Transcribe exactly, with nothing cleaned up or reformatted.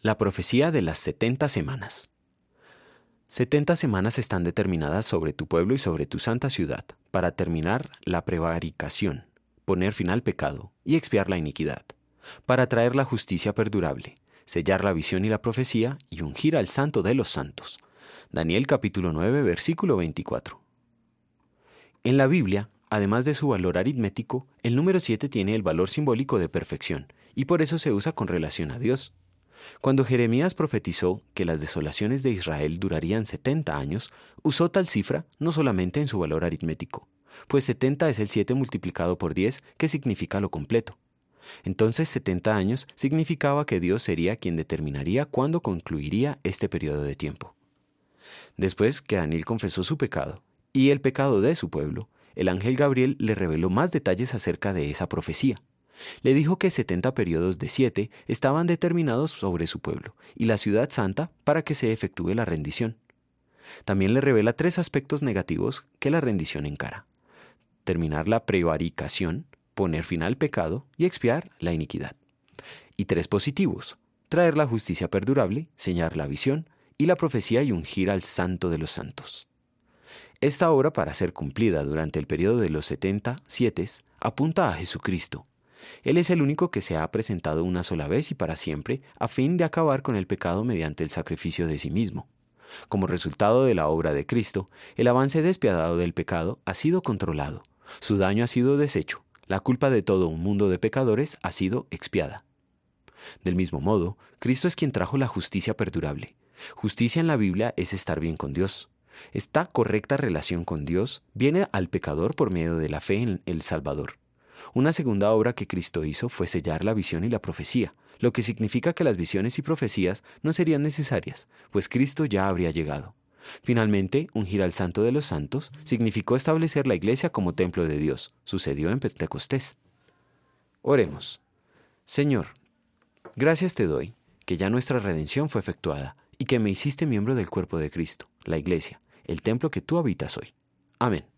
La profecía de las setenta semanas. Setenta semanas están determinadas sobre tu pueblo y sobre tu santa ciudad, para terminar la prevaricación, poner fin al pecado y expiar la iniquidad, para traer la justicia perdurable, sellar la visión y la profecía y ungir al santo de los santos. Daniel capítulo nueve, versículo veinticuatro. En la Biblia, además de su valor aritmético, el número siete tiene el valor simbólico de perfección, y por eso se usa con relación a Dios. Cuando Jeremías profetizó que las desolaciones de Israel durarían setenta años, usó tal cifra no solamente en su valor aritmético, pues setenta es el siete multiplicado por diez, que significa lo completo. Entonces setenta años significaba que Dios sería quien determinaría cuándo concluiría este periodo de tiempo. Después que Daniel confesó su pecado y el pecado de su pueblo, el ángel Gabriel le reveló más detalles acerca de esa profecía. Le dijo que setenta periodos de siete estaban determinados sobre su pueblo y la ciudad santa para que se efectúe la rendición. También le revela tres aspectos negativos que la rendición encara: terminar la prevaricación, poner fin al pecado y expiar la iniquidad. Y tres positivos: traer la justicia perdurable, sellar la visión y la profecía y ungir al santo de los santos. Esta obra, para ser cumplida durante el periodo de los setenta sietes, apunta a Jesucristo. Él es el único que se ha presentado una sola vez y para siempre a fin de acabar con el pecado mediante el sacrificio de sí mismo. Como resultado de la obra de Cristo, el avance despiadado del pecado ha sido controlado, su daño ha sido deshecho, la culpa de todo un mundo de pecadores ha sido expiada. Del mismo modo, Cristo es quien trajo la justicia perdurable. Justicia en la Biblia es estar bien con Dios. Esta correcta relación con Dios viene al pecador por medio de la fe en el Salvador. Una segunda obra que Cristo hizo fue sellar la visión y la profecía, lo que significa que las visiones y profecías no serían necesarias, pues Cristo ya habría llegado. Finalmente, ungir al Santo de los Santos significó establecer la iglesia como templo de Dios. Sucedió en Pentecostés. Oremos. Señor, gracias te doy, que ya nuestra redención fue efectuada y que me hiciste miembro del cuerpo de Cristo, la iglesia, el templo que tú habitas hoy. Amén.